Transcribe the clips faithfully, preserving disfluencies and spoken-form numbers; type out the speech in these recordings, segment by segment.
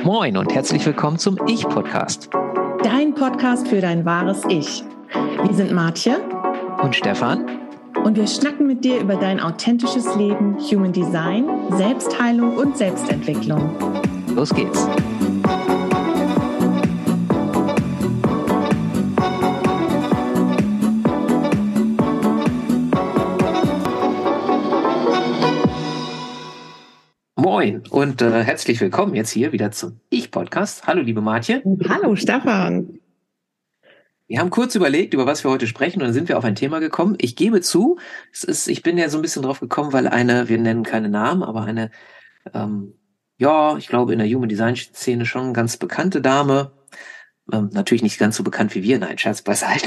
Moin und herzlich willkommen zum Ich-Podcast. Dein Podcast für dein wahres Ich. Wir sind Martje und Stefan und wir schnacken mit dir über dein authentisches Leben, Human Design, Selbstheilung und Selbstentwicklung. Los geht's. Moin und äh, herzlich willkommen jetzt hier wieder zum Ich-Podcast. Hallo liebe Martje. Hallo Stefan. Wir haben kurz überlegt, über was wir heute sprechen, und dann sind wir auf ein Thema gekommen. Ich gebe zu, es ist, ich bin ja so ein bisschen drauf gekommen, weil eine, wir nennen keine Namen, aber eine, ähm, ja, ich glaube in der Human Design Szene schon ganz bekannte Dame, ähm, natürlich nicht ganz so bekannt wie wir, nein, Scherz beiseite,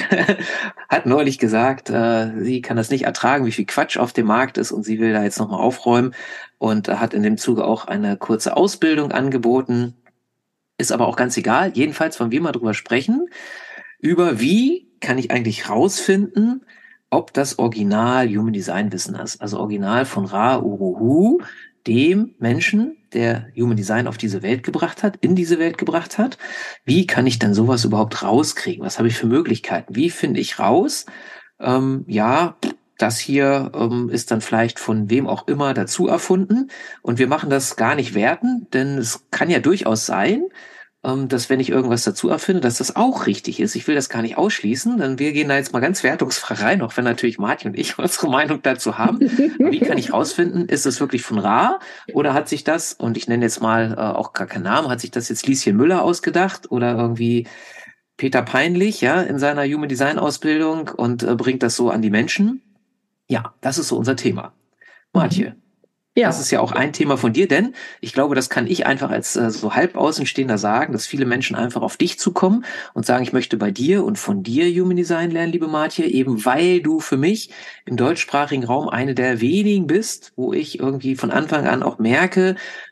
hat neulich gesagt, äh, sie kann das nicht ertragen, wie viel Quatsch auf dem Markt ist, und sie will da jetzt nochmal aufräumen und hat in dem Zuge auch eine kurze Ausbildung angeboten. Ist aber auch ganz egal. Jedenfalls wollen wir mal drüber sprechen, über wie kann ich eigentlich rausfinden, ob das Original Human Design Wissen ist. Also Original von Ra Uru Hu, dem Menschen, der Human Design auf diese Welt gebracht hat, in diese Welt gebracht hat. Wie kann ich denn sowas überhaupt rauskriegen? Was habe ich für Möglichkeiten? Wie finde ich raus? Ähm, ja, das hier ähm, ist dann vielleicht von wem auch immer dazu erfunden. Und wir machen das gar nicht werten, denn es kann ja durchaus sein, dass wenn ich irgendwas dazu erfinde, dass das auch richtig ist. Ich will das gar nicht ausschließen, denn wir gehen da jetzt mal ganz wertungsfrei rein, auch wenn natürlich Martin und ich unsere Meinung dazu haben. Aber wie kann ich rausfinden, ist es wirklich von Ra oder hat sich das, und ich nenne jetzt mal äh, auch gar keinen Namen, hat sich das jetzt Lieschen Müller ausgedacht oder irgendwie Peter Peinlich, ja, in seiner Human Design Ausbildung und äh, bringt das so an die Menschen? Ja, das ist so unser Thema. Martje. Ja. Das ist ja auch ein Thema von dir, denn ich glaube, das kann ich einfach als äh, so halb Außenstehender sagen, dass viele Menschen einfach auf dich zukommen und sagen, ich möchte bei dir und von dir Human Design lernen, liebe Martje, eben weil du für mich im deutschsprachigen Raum eine der wenigen bist, wo ich irgendwie von Anfang an auch merke,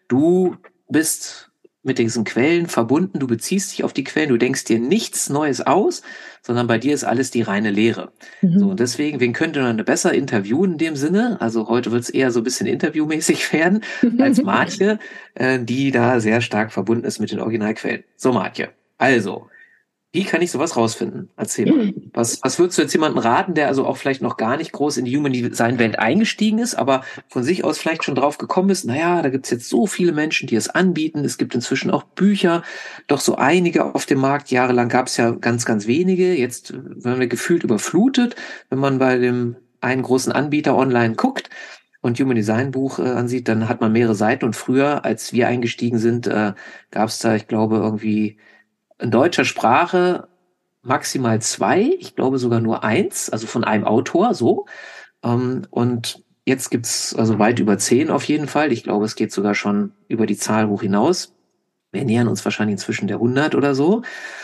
du bist mit diesen Quellen verbunden, du beziehst dich auf die Quellen, du denkst dir nichts Neues aus, sondern bei dir ist alles die reine Lehre. Mhm. So, und deswegen, wen könnte man besser interviewen in dem Sinne? Also heute wird es eher so ein bisschen interviewmäßig werden, als Martje, äh, die da sehr stark verbunden ist mit den Originalquellen. So, Martje, also, wie kann ich sowas rausfinden? Erzähl mal. Was, was würdest du jetzt jemandem raten, der also auch vielleicht noch gar nicht groß in die Human Design Welt eingestiegen ist, aber von sich aus vielleicht schon drauf gekommen ist, naja, da gibt's jetzt so viele Menschen, die es anbieten. Es gibt inzwischen auch Bücher, doch so einige auf dem Markt. Jahrelang gab's ja ganz, ganz wenige. Jetzt werden wir gefühlt überflutet, wenn man bei dem einen großen Anbieter online guckt und Human Design Buch äh, ansieht, dann hat man mehrere Seiten. Und früher, als wir eingestiegen sind, äh, gab's da, ich glaube, irgendwie in deutscher Sprache maximal zwei, ich glaube sogar nur eins, also von einem Autor, so. Und jetzt gibt's also weit über zehn auf jeden Fall. Ich glaube, es geht sogar schon über die Zahl hoch hinaus. Wir nähern uns wahrscheinlich inzwischen der hundert oder so.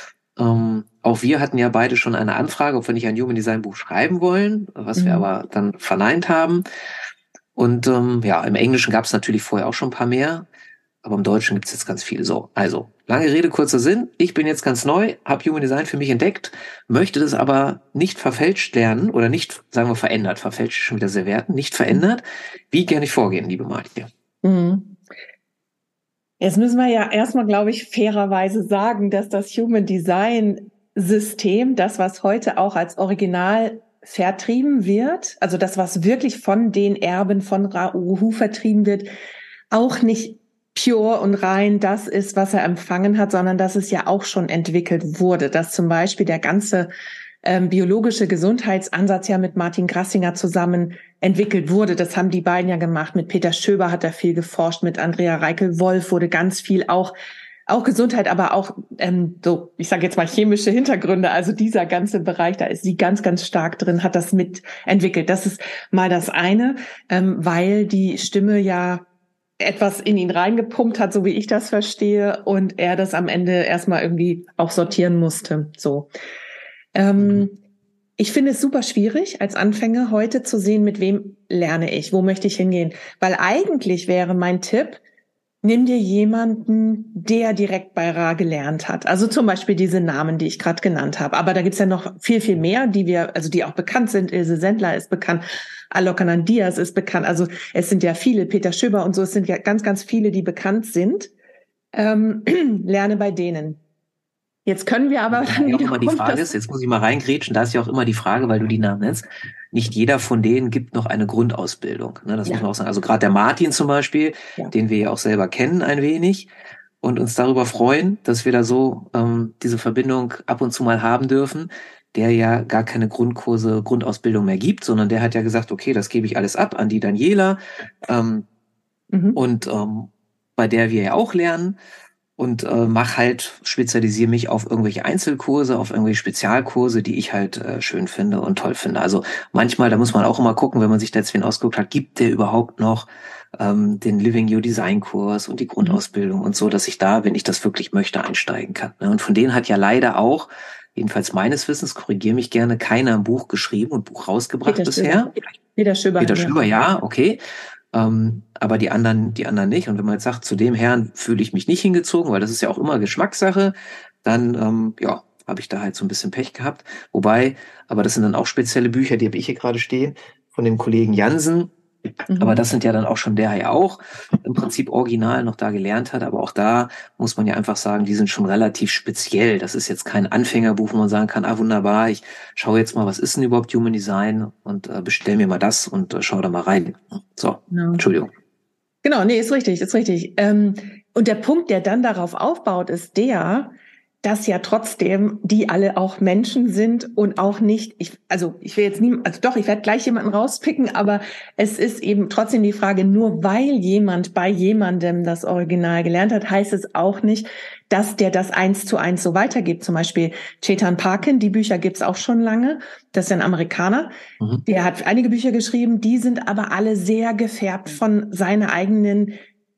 Auch wir hatten ja beide schon eine Anfrage, ob wir nicht ein Human Design Buch schreiben wollen, was mhm. wir aber dann verneint haben. Und ja, im Englischen gab es natürlich vorher auch schon ein paar mehr. Aber im Deutschen gibt es jetzt ganz viele. So, also, lange Rede, kurzer Sinn. Ich bin jetzt ganz neu, habe Human Design für mich entdeckt, möchte das aber nicht verfälscht lernen oder nicht, sagen wir, verändert. Verfälscht ist schon wieder sehr werten, nicht verändert. Wie kann ich vorgehen, liebe Martje? Mhm. Jetzt müssen wir ja erstmal, glaube ich, fairerweise sagen, dass das Human Design System, das, was heute auch als Original vertrieben wird, also das, was wirklich von den Erben von Ra Uru Hu vertrieben wird, auch nicht pure und rein das ist, was er empfangen hat, sondern dass es ja auch schon entwickelt wurde, dass zum Beispiel der ganze ähm, biologische Gesundheitsansatz ja mit Martin Grassinger zusammen entwickelt wurde. Das haben die beiden ja gemacht. Mit Peter Schöber hat er viel geforscht, mit Andrea Reichel-Wolf wurde ganz viel auch auch Gesundheit, aber auch ähm, so, ich sage jetzt mal chemische Hintergründe, also dieser ganze Bereich, da ist sie ganz, ganz stark drin, hat das mitentwickelt. Das ist mal das eine, ähm, weil die Stimme ja etwas in ihn reingepumpt hat, so wie ich das verstehe, und er das am Ende erstmal irgendwie auch sortieren musste. So, ähm, ich finde es super schwierig, als Anfänger heute zu sehen, mit wem lerne ich, wo möchte ich hingehen, weil eigentlich wäre mein Tipp, nimm dir jemanden, der direkt bei Ra gelernt hat. Also zum Beispiel diese Namen, die ich gerade genannt habe. Aber da gibt's ja noch viel, viel mehr, die wir, also die auch bekannt sind. Ilse Sendler ist bekannt, Alok Anand Dias ist bekannt. Also es sind ja viele, Peter Schöber und so, es sind ja ganz, ganz viele, die bekannt sind. ähm, lerne bei denen. Jetzt können wir aber dann ja auch immer die Frage ist, jetzt muss ich mal reingrätschen, da ist ja auch immer die Frage, weil du die Namen nennst, nicht jeder von denen gibt noch eine Grundausbildung. Ne, das ja. muss man auch sagen. Also gerade der Martin zum Beispiel, ja. den wir ja auch selber kennen ein wenig und uns darüber freuen, dass wir da so ähm, diese Verbindung ab und zu mal haben dürfen, der ja gar keine Grundkurse, Grundausbildung mehr gibt, sondern der hat ja gesagt, okay, das gebe ich alles ab an die Daniela ähm, mhm. und ähm, bei der wir ja auch lernen. Und äh, mach halt, spezialisiere mich auf irgendwelche Einzelkurse, auf irgendwelche Spezialkurse, die ich halt äh, schön finde und toll finde. Also manchmal, da muss man auch immer gucken, wenn man sich da jetzt wen ausgeguckt hat, gibt der überhaupt noch ähm, den Living Your Design Kurs und die Grundausbildung mhm. und so, dass ich da, wenn ich das wirklich möchte, einsteigen kann. Und von denen hat ja leider auch, jedenfalls meines Wissens, korrigiere mich gerne, keiner ein Buch geschrieben und Buch rausgebracht Peter bisher. Schüber. Peter Schüber. Peter Schüber, ja, okay. Ähm, aber die anderen, die anderen nicht. Und wenn man jetzt sagt, zu dem Herrn fühle ich mich nicht hingezogen, weil das ist ja auch immer Geschmackssache, dann, ähm, ja, habe ich da halt so ein bisschen Pech gehabt. Wobei, aber das sind dann auch spezielle Bücher, die habe ich hier gerade stehen, von dem Kollegen Jansen. Mhm. Aber das sind ja dann auch schon der ja auch im Prinzip original noch da gelernt hat. Aber auch da muss man ja einfach sagen, die sind schon relativ speziell. Das ist jetzt kein Anfängerbuch, wo man sagen kann, ah wunderbar, ich schaue jetzt mal, was ist denn überhaupt Human Design und äh, bestell mir mal das und äh, schau da mal rein. So, genau. Entschuldigung. Genau, nee, ist richtig, ist richtig. Ähm, und der Punkt, der dann darauf aufbaut, ist der, dass ja trotzdem die alle auch Menschen sind und auch nicht, ich, also ich will jetzt nie, also doch, ich werde gleich jemanden rauspicken, aber es ist eben trotzdem die Frage, nur weil jemand bei jemandem das Original gelernt hat, heißt es auch nicht, dass der das eins zu eins so weitergibt. Zum Beispiel Chetan Parkin, die Bücher gibt's auch schon lange, das ist ein Amerikaner, mhm. der hat einige Bücher geschrieben, die sind aber alle sehr gefärbt von seiner eigenen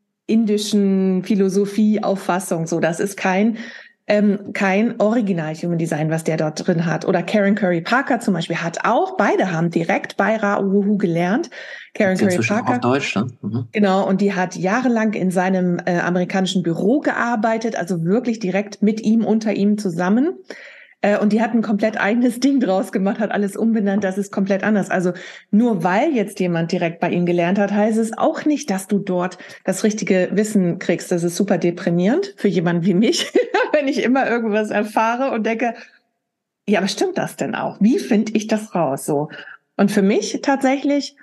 indischen Philosophie, Auffassung, so, das ist kein Ähm, kein Original Human Design, was der dort drin hat. Oder Karen Curry Parker zum Beispiel hat auch, beide haben direkt bei Ra Uru Hu gelernt. Karen Curry Parker. Auf Deutsch, ne? Mhm. Genau, und die hat jahrelang in seinem äh, amerikanischen Büro gearbeitet, also wirklich direkt mit ihm, unter ihm zusammen. Äh, und die hat ein komplett eigenes Ding draus gemacht, hat alles umbenannt, das ist komplett anders. Also nur weil jetzt jemand direkt bei ihm gelernt hat, heißt es auch nicht, dass du dort das richtige Wissen kriegst. Das ist super deprimierend für jemanden wie mich, wenn ich immer irgendwas erfahre und denke, ja, aber stimmt das denn auch? Wie finde ich das raus? So. Und für mich tatsächlich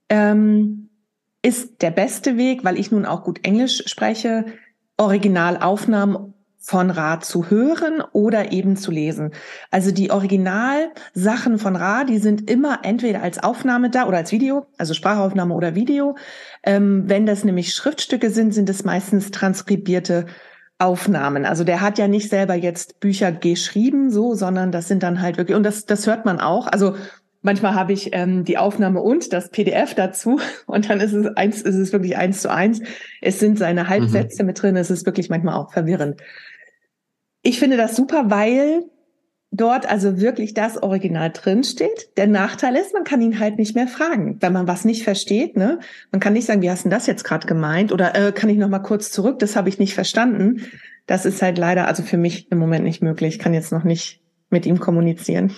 ähm, ist der beste Weg, weil ich nun auch gut Englisch spreche, Originalaufnahmen von Ra zu hören oder eben zu lesen. Also die Originalsachen von Ra, die sind immer entweder als Aufnahme da oder als Video, also Sprachaufnahme oder Video. Ähm, wenn das nämlich Schriftstücke sind, sind es meistens transkribierte Aufnahmen. Also der hat ja nicht selber jetzt Bücher geschrieben, so, sondern das sind dann halt wirklich, und das, das hört man auch. Also manchmal habe ich ähm, die Aufnahme und das P D F dazu und dann ist es eins, ist es wirklich eins zu eins. Es sind seine Halbsätze mhm. mit drin. Es ist wirklich manchmal auch verwirrend. Ich finde das super, weil dort also wirklich das Original drin steht. Der Nachteil ist, man kann ihn halt nicht mehr fragen, wenn man was nicht versteht. Ne? Man kann nicht sagen, wie hast du das jetzt gerade gemeint? Oder äh, kann ich noch mal kurz zurück? Das habe ich nicht verstanden. Das ist halt leider, also für mich im Moment nicht möglich. Ich kann jetzt noch nicht mit ihm kommunizieren.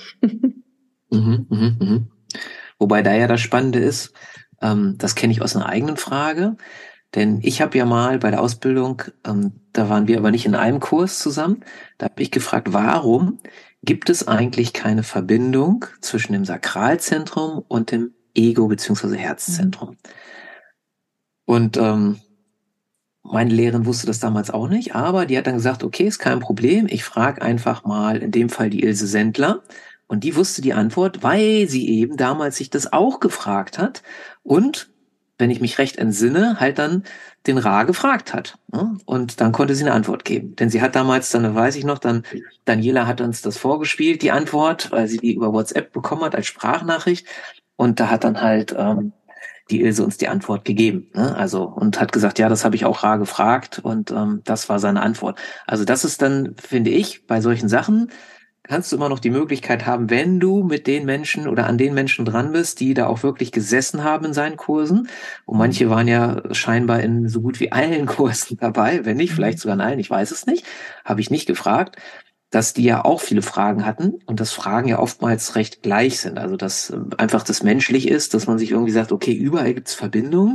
Mhm, mhm, mhm. Wobei da ja das Spannende ist, ähm, das kenne ich aus einer eigenen Frage, denn ich habe ja mal bei der Ausbildung, ähm, da waren wir aber nicht in einem Kurs zusammen, da habe ich gefragt, warum gibt es eigentlich keine Verbindung zwischen dem Sakralzentrum und dem Ego- bzw. Herzzentrum? Mhm. Und ähm, meine Lehrerin wusste das damals auch nicht, aber die hat dann gesagt, okay, ist kein Problem, ich frage einfach mal in dem Fall die Ilse Sendler. Und die wusste die Antwort, weil sie eben damals sich das auch gefragt hat und, wenn ich mich recht entsinne, halt dann den Ra gefragt hat. Und dann konnte sie eine Antwort geben. Denn sie hat damals, dann weiß ich noch, dann Daniela hat uns das vorgespielt, die Antwort, weil sie die über WhatsApp bekommen hat als Sprachnachricht. Und da hat dann halt ähm, die Ilse uns die Antwort gegeben. Ne? Also und hat gesagt, ja, das habe ich auch Ra gefragt und ähm, das war seine Antwort. Also das ist dann, finde ich, bei solchen Sachen kannst du immer noch die Möglichkeit haben, wenn du mit den Menschen oder an den Menschen dran bist, die da auch wirklich gesessen haben in seinen Kursen. Und manche waren ja scheinbar in so gut wie allen Kursen dabei, wenn nicht, vielleicht sogar in allen, ich weiß es nicht, habe ich nicht gefragt, dass die ja auch viele Fragen hatten und dass Fragen ja oftmals recht gleich sind. Also dass einfach das menschlich ist, dass man sich irgendwie sagt, okay, überall gibt's Verbindungen,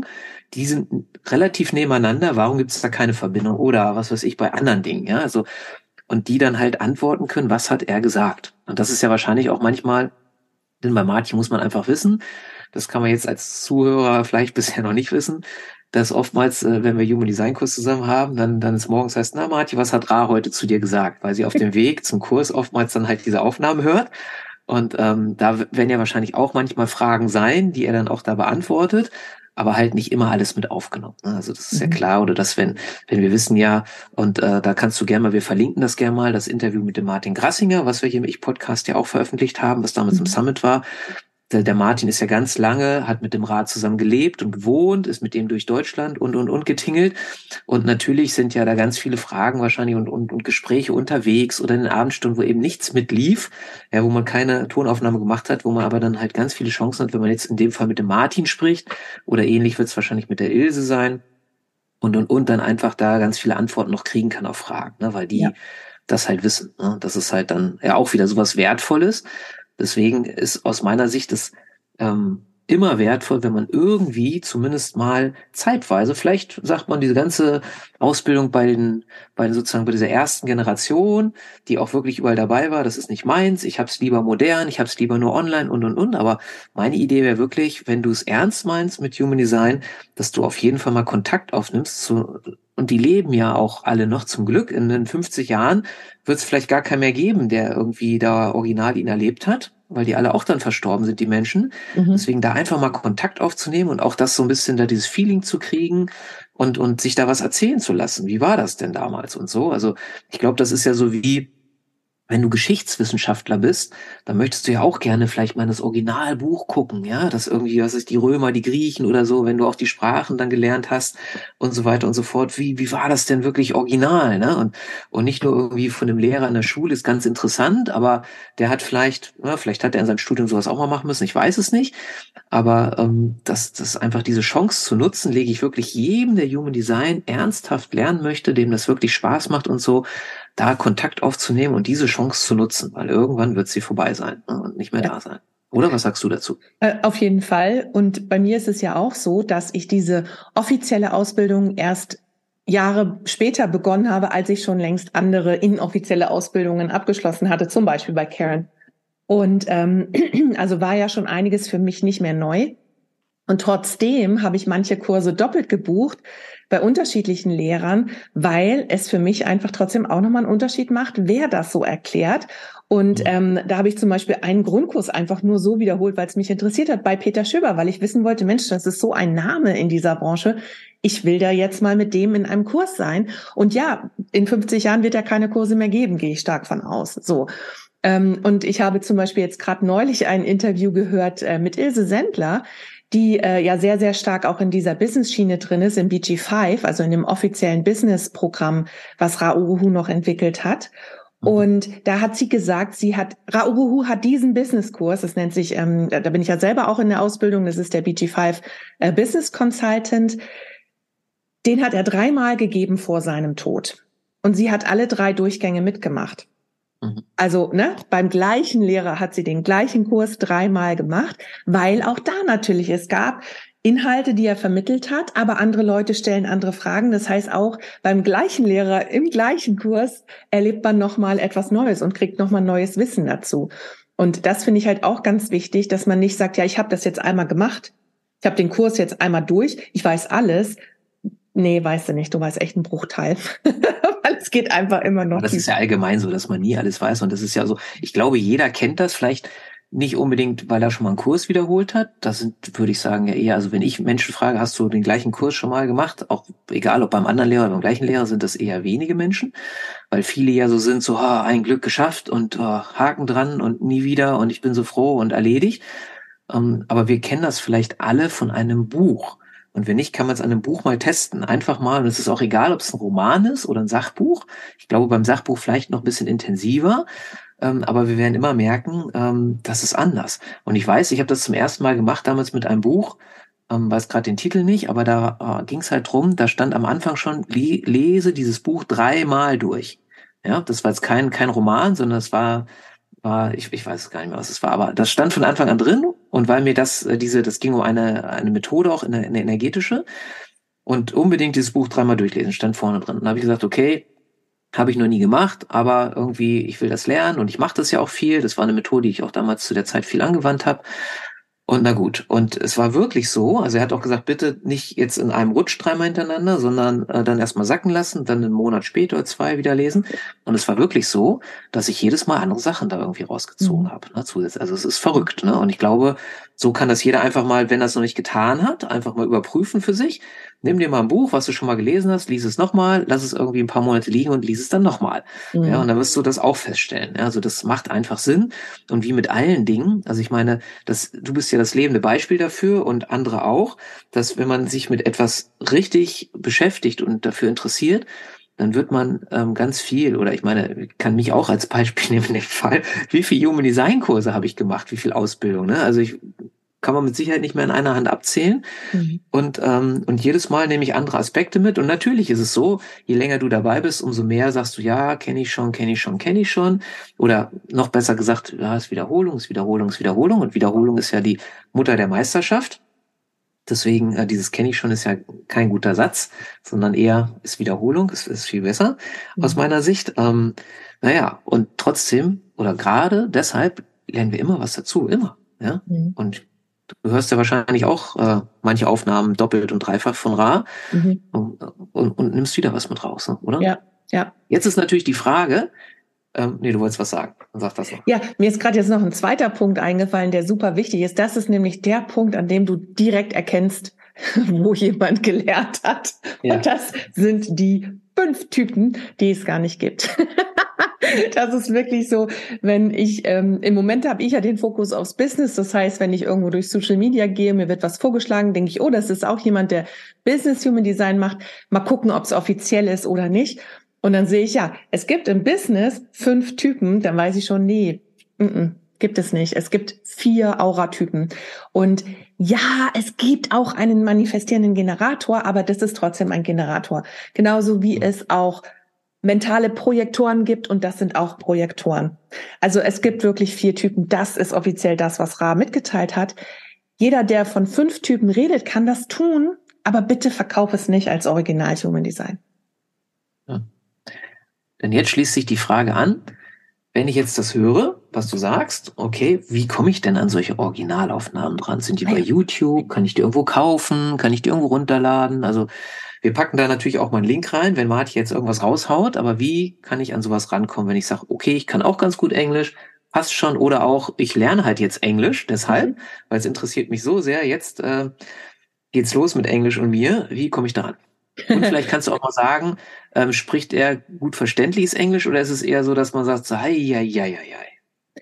die sind relativ nebeneinander, warum gibt es da keine Verbindung? Oder was weiß ich, bei anderen Dingen, ja, also, und die dann halt antworten können, was hat er gesagt? Und das ist ja wahrscheinlich auch manchmal, denn bei Martin muss man einfach wissen, das kann man jetzt als Zuhörer vielleicht bisher noch nicht wissen, dass oftmals, äh, wenn wir Human Design Kurs zusammen haben, dann, dann ist morgens heißt, na Martin, was hat Ra heute zu dir gesagt? Weil sie auf dem Weg zum Kurs oftmals dann halt diese Aufnahmen hört. Und ähm, da werden ja wahrscheinlich auch manchmal Fragen sein, die er dann auch da beantwortet, aber halt nicht immer alles mit aufgenommen. Ne? Also das ist ja klar. Oder dass, wenn, wenn wir wissen ja, und äh, da kannst du gerne mal, wir verlinken das gerne mal, das Interview mit dem Martin Grassinger, was wir hier im Ich-Podcast ja auch veröffentlicht haben, was damals mhm. im Summit war. Der, der Martin ist ja ganz lange, hat mit dem Rat zusammen gelebt und gewohnt, ist mit dem durch Deutschland und, und, und getingelt. Und natürlich sind ja da ganz viele Fragen wahrscheinlich und, und, und Gespräche unterwegs oder in den Abendstunden, wo eben nichts mitlief, ja, wo man keine Tonaufnahme gemacht hat, wo man aber dann halt ganz viele Chancen hat, wenn man jetzt in dem Fall mit dem Martin spricht, oder ähnlich wird es wahrscheinlich mit der Ilse sein, und, und, und dann einfach da ganz viele Antworten noch kriegen kann auf Fragen, ne, weil die ja. das halt wissen. Ne? Das ist halt dann ja auch wieder sowas Wertvolles. Deswegen ist aus meiner Sicht es ähm, immer wertvoll, wenn man irgendwie zumindest mal zeitweise, vielleicht sagt man diese ganze Ausbildung bei den, bei den sozusagen bei dieser ersten Generation, die auch wirklich überall dabei war, das ist nicht meins, ich hab's lieber modern, ich hab's lieber nur online und und und, aber meine Idee wäre wirklich, wenn du es ernst meinst mit Human Design, dass du auf jeden Fall mal Kontakt aufnimmst zu, und die leben ja auch alle noch zum Glück. In den fünfzig Jahren wird es vielleicht gar keinen mehr geben, der irgendwie da original ihn erlebt hat, weil die alle auch dann verstorben sind, die Menschen. Mhm. Deswegen da einfach mal Kontakt aufzunehmen und auch das so ein bisschen da dieses Feeling zu kriegen und und sich da was erzählen zu lassen. Wie war das denn damals und so? Also ich glaube, das ist ja so wie, wenn du Geschichtswissenschaftler bist, dann möchtest du ja auch gerne vielleicht mal in das Originalbuch gucken, ja, das irgendwie, was ist die Römer, die Griechen oder so, wenn du auch die Sprachen dann gelernt hast und so weiter und so fort. Wie, wie war das denn wirklich original, ne? Und, und nicht nur irgendwie von dem Lehrer in der Schule, ist ganz interessant, aber der hat vielleicht, ja, vielleicht hat er in seinem Studium sowas auch mal machen müssen, ich weiß es nicht, aber ähm, das, das einfach diese Chance zu nutzen, lege ich wirklich jedem, der Human Design ernsthaft lernen möchte, dem das wirklich Spaß macht und so, da Kontakt aufzunehmen und diese Chance zu nutzen, weil irgendwann wird sie vorbei sein, ne, und nicht mehr ja. da sein. Oder was sagst du dazu? Äh, auf jeden Fall. Und bei mir ist es ja auch so, dass ich diese offizielle Ausbildung erst Jahre später begonnen habe, als ich schon längst andere inoffizielle Ausbildungen abgeschlossen hatte, zum Beispiel bei Karen. Und ähm, also war ja schon einiges für mich nicht mehr neu. Und trotzdem habe ich manche Kurse doppelt gebucht bei unterschiedlichen Lehrern, weil es für mich einfach trotzdem auch nochmal einen Unterschied macht, wer das so erklärt. Und ähm, da habe ich zum Beispiel einen Grundkurs einfach nur so wiederholt, weil es mich interessiert hat, bei Peter Schöber, weil ich wissen wollte, Mensch, das ist so ein Name in dieser Branche. Ich will da jetzt mal mit dem in einem Kurs sein. Und ja, in fünfzig Jahren wird er keine Kurse mehr geben, gehe ich stark von aus. So. Ähm, und ich habe zum Beispiel jetzt gerade neulich ein Interview gehört äh, mit Ilse Sendler, die äh, ja sehr, sehr stark auch in dieser Business-Schiene drin ist, im B G fünf, also in dem offiziellen Business-Programm, was Ra Uru Hu noch entwickelt hat. Und da hat sie gesagt, sie hat, Ra Uru Hu hat diesen Business-Kurs, das nennt sich, ähm, da bin ich ja selber auch in der Ausbildung, das ist der B G fünf äh, Business Consultant, den hat er dreimal gegeben vor seinem Tod. Und sie hat alle drei Durchgänge mitgemacht. Also, ne, beim gleichen Lehrer hat sie den gleichen Kurs dreimal gemacht, weil auch da natürlich es gab Inhalte, die er vermittelt hat, aber andere Leute stellen andere Fragen. Das heißt, auch beim gleichen Lehrer im gleichen Kurs erlebt man nochmal etwas Neues und kriegt nochmal neues Wissen dazu. Und das finde ich halt auch ganz wichtig, dass man nicht sagt, ja, ich habe das jetzt einmal gemacht, ich habe den Kurs jetzt einmal durch, ich weiß alles. Nee, weißt du nicht, du weißt echt einen Bruchteil. Weil es geht einfach immer noch. Das ist ja allgemein so, dass man nie alles weiß. Und das ist ja so, ich glaube, jeder kennt das vielleicht nicht unbedingt, weil er schon mal einen Kurs wiederholt hat. Das sind, würde ich sagen, ja eher, also wenn ich Menschen frage, hast du den gleichen Kurs schon mal gemacht? Auch egal, ob beim anderen Lehrer oder beim gleichen Lehrer, sind das eher wenige Menschen. Weil viele ja so sind, so, oh, ein Glück geschafft und oh, Haken dran und nie wieder und ich bin so froh und erledigt. Um, aber wir kennen das vielleicht alle von einem Buch. Und wenn nicht, kann man es an einem Buch mal testen. Einfach mal, und es ist auch egal, ob es ein Roman ist oder ein Sachbuch. Ich glaube, beim Sachbuch vielleicht noch ein bisschen intensiver. Ähm, aber wir werden immer merken, ähm, das ist anders. Und ich weiß, ich habe das zum ersten Mal gemacht, damals mit einem Buch, ähm, weiß gerade den Titel nicht, aber da äh, ging es halt drum, da stand am Anfang schon, le- lese dieses Buch dreimal durch. Ja, das war jetzt kein, kein Roman, sondern es war war, ich, ich weiß gar nicht mehr, was es war, aber das stand von Anfang an drin und weil mir das, äh, diese, das ging um eine, eine Methode auch, eine, eine energetische und unbedingt dieses Buch dreimal durchlesen, stand vorne drin. Und da habe ich gesagt, okay, habe ich noch nie gemacht, aber irgendwie, ich will das lernen und ich mache das ja auch viel. Das war eine Methode, die ich auch damals zu der Zeit viel angewandt habe. Und na gut, und es war wirklich so, also er hat auch gesagt, bitte nicht jetzt in einem Rutsch dreimal hintereinander, sondern äh, dann erstmal sacken lassen, dann einen Monat später oder zwei wieder lesen. Und es war wirklich so, dass ich jedes Mal andere Sachen da irgendwie rausgezogen Mhm. habe. Ne, zusätzlich. Also es ist verrückt. Ne? Und ich glaube, so kann das jeder einfach mal, wenn er es noch nicht getan hat, einfach mal überprüfen für sich. Nimm dir mal ein Buch, was du schon mal gelesen hast, lies es nochmal, lass es irgendwie ein paar Monate liegen und lies es dann nochmal. Mhm. Ja, und dann wirst du das auch feststellen. Ja, also das macht einfach Sinn. Und wie mit allen Dingen, also ich meine, das, du bist ja das lebende Beispiel dafür und andere auch, dass wenn man sich mit etwas richtig beschäftigt und dafür interessiert, dann wird man ähm, ganz viel, oder ich meine, ich kann mich auch als Beispiel nehmen in dem Fall, wie viel Human Design Kurse habe ich gemacht, wie viel Ausbildung, ne? Also ich kann man mit Sicherheit nicht mehr in einer Hand abzählen. Mhm. Und, ähm, und jedes Mal nehme ich andere Aspekte mit. Und natürlich ist es so, je länger du dabei bist, umso mehr sagst du, ja, kenne ich schon, kenne ich schon, kenne ich schon. Oder noch besser gesagt, ja, ist Wiederholung, ist Wiederholung, ist Wiederholung. Und Wiederholung ist ja die Mutter der Meisterschaft. Deswegen, äh, dieses kenne ich schon ist ja kein guter Satz, sondern eher ist Wiederholung, ist, ist viel besser aus Mhm. meiner Sicht. Ähm, naja, und trotzdem, oder gerade deshalb lernen wir immer was dazu, immer. Ja. Mhm. Und du hörst ja wahrscheinlich auch äh, manche Aufnahmen doppelt und dreifach von Ra Mhm. und, und, und nimmst wieder was mit raus, ne, oder? Ja, ja. Jetzt ist natürlich die Frage, ähm, nee, du wolltest was sagen, dann sag das noch. Ja, mir ist gerade jetzt noch ein zweiter Punkt eingefallen, der super wichtig ist. Das ist nämlich der Punkt, an dem du direkt erkennst, wo jemand gelernt hat. Ja. Und das sind die fünf Typen, die es gar nicht gibt. Das ist wirklich so, wenn ich, ähm, im Moment habe ich ja den Fokus aufs Business. Das heißt, wenn ich irgendwo durch Social Media gehe, mir wird was vorgeschlagen, denke ich, oh, das ist auch jemand, der Business Human Design macht. Mal gucken, ob es offiziell ist oder nicht. Und dann sehe ich, ja, es gibt im Business fünf Typen, dann weiß ich schon, nee, m-m, gibt es nicht. Es gibt vier Auratypen. Und ja, es gibt auch einen manifestierenden Generator, aber das ist trotzdem ein Generator. Genauso wie es auch mentale Projektoren gibt und das sind auch Projektoren. Also es gibt wirklich vier Typen. Das ist offiziell das, was Ra mitgeteilt hat. Jeder, der von fünf Typen redet, kann das tun, aber bitte verkauf es nicht als Original Human Design. Ja. Denn jetzt schließt sich die Frage an, wenn ich jetzt das höre, was du sagst, okay, wie komme ich denn an solche Originalaufnahmen dran? Sind die bei YouTube? Kann ich die irgendwo kaufen? Kann ich die irgendwo runterladen? Also wir packen da natürlich auch mal einen Link rein, wenn Martin jetzt irgendwas raushaut, aber wie kann ich an sowas rankommen, wenn ich sage, okay, ich kann auch ganz gut Englisch, passt schon, oder auch, ich lerne halt jetzt Englisch, deshalb, mhm. weil es interessiert mich so sehr, jetzt äh, geht's los mit Englisch und mir, wie komme ich da ran? Und vielleicht kannst du auch mal sagen, ähm, spricht er gut verständliches Englisch oder ist es eher so, dass man sagt, so, hei, hei, hei, hei.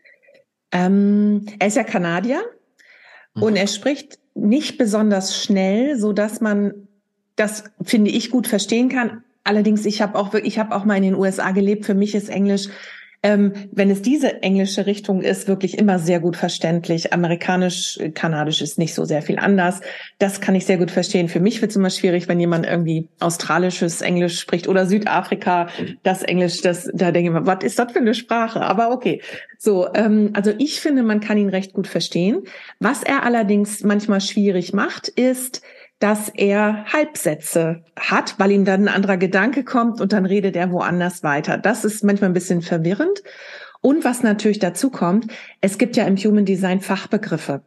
Ähm, er ist ja Kanadier mhm. und er spricht nicht besonders schnell, so dass man das, finde ich, gut verstehen kann. Allerdings, ich habe auch wirklich, ich habe auch mal in den U S A gelebt. Für mich ist Englisch, ähm, wenn es diese englische Richtung ist, wirklich immer sehr gut verständlich. Amerikanisch, Kanadisch ist nicht so sehr viel anders. Das kann ich sehr gut verstehen. Für mich wird es immer schwierig, wenn jemand irgendwie australisches Englisch spricht oder Südafrika, das Englisch, das, da denke ich mir, was ist das für eine Sprache? Aber okay. So, ähm, also ich finde, man kann ihn recht gut verstehen. Was er allerdings manchmal schwierig macht, ist, dass er Halbsätze hat, weil ihm dann ein anderer Gedanke kommt und dann redet er woanders weiter. Das ist manchmal ein bisschen verwirrend. Und was natürlich dazu kommt, es gibt ja im Human Design Fachbegriffe.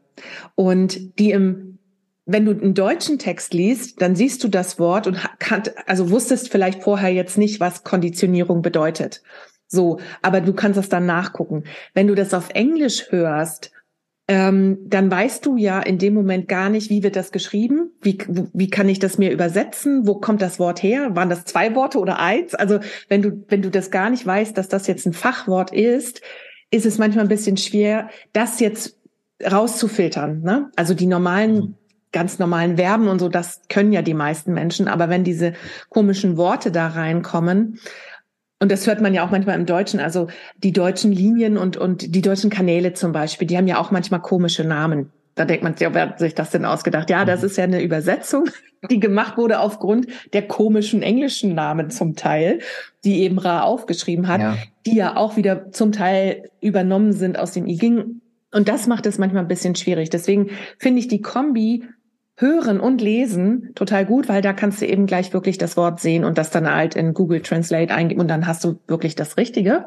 Und die im, wenn du einen deutschen Text liest, dann siehst du das Wort und kann, also wusstest vielleicht vorher jetzt nicht, was Konditionierung bedeutet. So, aber du kannst das dann nachgucken. Wenn du das auf Englisch hörst, Ähm, dann weißt du ja in dem Moment gar nicht, wie wird das geschrieben? Wie, wie kann ich das mir übersetzen? Wo kommt das Wort her? Waren das zwei Worte oder eins? Also wenn du, wenn du das gar nicht weißt, dass das jetzt ein Fachwort ist, ist es manchmal ein bisschen schwer, das jetzt rauszufiltern, ne? Also die normalen, mhm. ganz normalen Verben und so, das können ja die meisten Menschen. Aber wenn diese komischen Worte da reinkommen, und das hört man ja auch manchmal im Deutschen, also die deutschen Linien und, und die deutschen Kanäle zum Beispiel, die haben ja auch manchmal komische Namen. Da denkt man, ja, wer hat sich das denn ausgedacht? Ja, das ist ja eine Übersetzung, die gemacht wurde aufgrund der komischen englischen Namen zum Teil, die eben Ra aufgeschrieben hat, ja. die ja auch wieder zum Teil übernommen sind aus dem I Ching. Und das macht es manchmal ein bisschen schwierig. Deswegen finde ich die Kombi Hören und Lesen total gut, weil da kannst du eben gleich wirklich das Wort sehen und das dann halt in Google Translate eingeben und dann hast du wirklich das Richtige.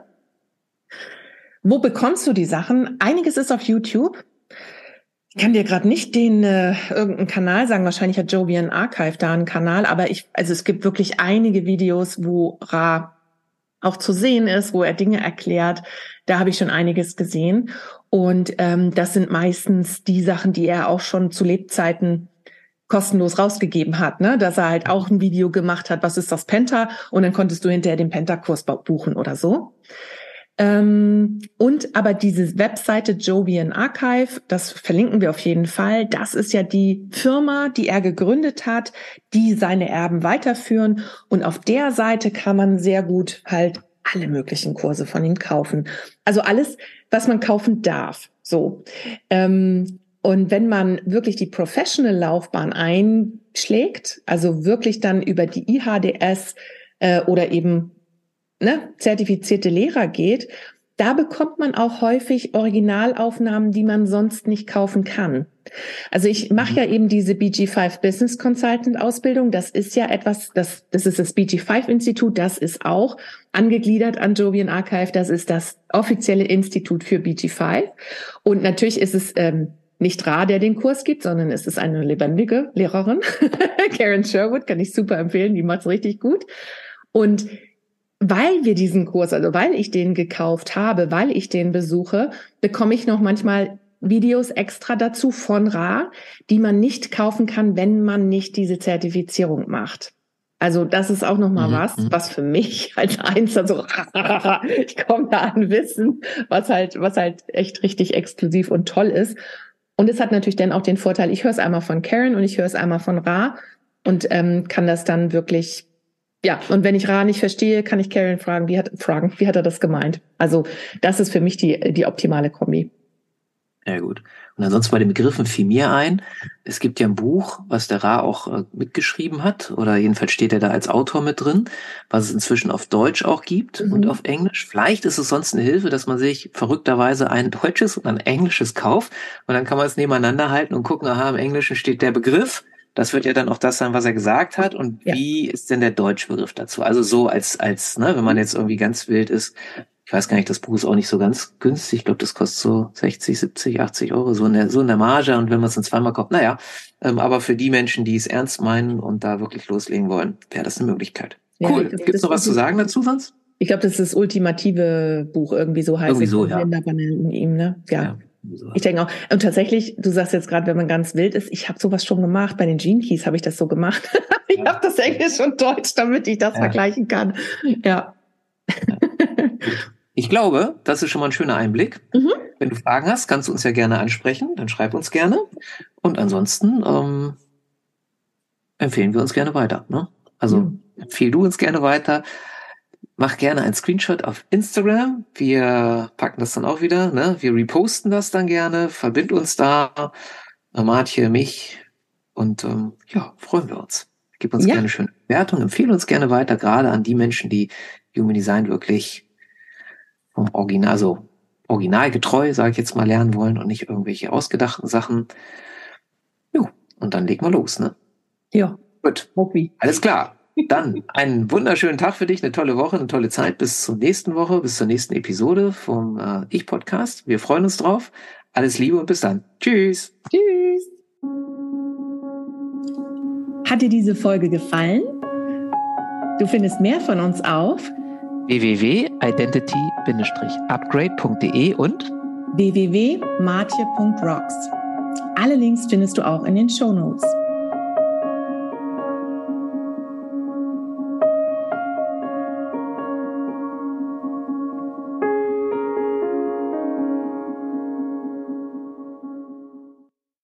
Wo bekommst du die Sachen? Einiges ist auf YouTube. Ich kann dir gerade nicht den äh, irgendeinen Kanal sagen, wahrscheinlich hat Jovian Archive da einen Kanal, aber ich, also es gibt wirklich einige Videos, wo Ra auch zu sehen ist, wo er Dinge erklärt. Da habe ich schon einiges gesehen. Und ähm, das sind meistens die Sachen, die er auch schon zu Lebzeiten kostenlos rausgegeben hat, ne? Dass er halt auch ein Video gemacht hat, was ist das Penta? Und dann konntest du hinterher den Penta-Kurs buchen oder so. Ähm, und aber diese Webseite Jovian Archive, das verlinken wir auf jeden Fall, das ist ja die Firma, die er gegründet hat, die seine Erben weiterführen. Und auf der Seite kann man sehr gut halt alle möglichen Kurse von ihm kaufen. Also alles, was man kaufen darf. So. Ähm, und wenn man wirklich die Professional-Laufbahn einschlägt, also wirklich dann über die I H D S äh, oder eben ne, zertifizierte Lehrer geht, da bekommt man auch häufig Originalaufnahmen, die man sonst nicht kaufen kann. Also ich mache ja eben diese B G fünf Business Consultant Ausbildung. Das ist ja etwas, das, das ist das B G fünf Institut. Das ist auch angegliedert an Jovian Archive. Das ist das offizielle Institut für B G fünf. Und natürlich ist es ähm, nicht Ra, der den Kurs gibt, sondern es ist eine lebendige Lehrerin. Karen Sherwood, kann ich super empfehlen. Die macht's richtig gut. Und weil wir diesen Kurs, also weil ich den gekauft habe, weil ich den besuche, bekomme ich noch manchmal Videos extra dazu von Ra, die man nicht kaufen kann, wenn man nicht diese Zertifizierung macht. Also das ist auch nochmal mhm. was, was für mich als Einzelner so, ich komme da an Wissen, was halt, was halt echt richtig exklusiv und toll ist. Und es hat natürlich dann auch den Vorteil, ich höre es einmal von Karen und ich höre es einmal von Ra und ähm, kann das dann wirklich, ja, und wenn ich Ra nicht verstehe, kann ich Karen fragen, wie hat, fragen, wie hat er das gemeint? Also das ist für mich die, die optimale Kombi. Ja gut. Und ansonsten bei den Begriffen fiel mir ein, es gibt ja ein Buch, was der Ra auch äh, mitgeschrieben hat, oder jedenfalls steht er da als Autor mit drin, was es inzwischen auf Deutsch auch gibt mhm. und auf Englisch. Vielleicht ist es sonst eine Hilfe, dass man sich verrückterweise ein deutsches und ein englisches kauft und dann kann man es nebeneinander halten und gucken, aha, im Englischen steht der Begriff. Das wird ja dann auch das sein, was er gesagt hat. Und ja. wie ist denn der deutsche Begriff dazu? Also so als, als, ne, wenn man jetzt irgendwie ganz wild ist, ich weiß gar nicht, das Buch ist auch nicht so ganz günstig. Ich glaube, das kostet so sechzig, siebzig, achtzig Euro, so in der, so in der Marge. Und wenn man es dann zweimal kauft, naja, ähm, aber für die Menschen, die es ernst meinen und da wirklich loslegen wollen, wäre das eine Möglichkeit. Ja, cool. Gibt es noch was zu sagen dazu sonst? Ich glaube, das ist das ultimative Buch, irgendwie so heißt irgendwie es. So, ja. In ihm, ne? Ja. ja. Ich denke auch, und tatsächlich, du sagst jetzt gerade, wenn man ganz wild ist, ich habe sowas schon gemacht, bei den Gene Keys habe ich das so gemacht. ich ja. habe das Englisch und Deutsch, damit ich das ja. vergleichen kann. Ja. ja. Ich glaube, das ist schon mal ein schöner Einblick. Mhm. Wenn du Fragen hast, kannst du uns ja gerne ansprechen, dann schreib uns gerne. Und ansonsten ähm, empfehlen wir uns gerne weiter. Ne? Also mhm. empfehl du uns gerne weiter. Mach gerne einen Screenshot auf Instagram. Wir packen das dann auch wieder. Ne? Wir reposten das dann gerne. Verbind uns da. Amartje, mich. Und ähm, ja, freuen wir uns. Gib uns ja. gerne eine schöne Bewertung. Empfehle uns gerne weiter, gerade an die Menschen, die Human Design wirklich vom Original, also originalgetreu, sage ich jetzt mal, lernen wollen und nicht irgendwelche ausgedachten Sachen. Jo, und dann legen wir los, ne? Ja. Gut. Okay. Alles klar. Dann einen wunderschönen Tag für dich, eine tolle Woche, eine tolle Zeit. Bis zur nächsten Woche, bis zur nächsten Episode vom äh, Ich-Podcast. Wir freuen uns drauf. Alles Liebe und bis dann. Tschüss. Tschüss. Hat dir diese Folge gefallen? Du findest mehr von uns auf w w w punkt identity dash upgrade punkt d e und w w w punkt martje punkt rocks. Alle Links findest du auch in den Shownotes.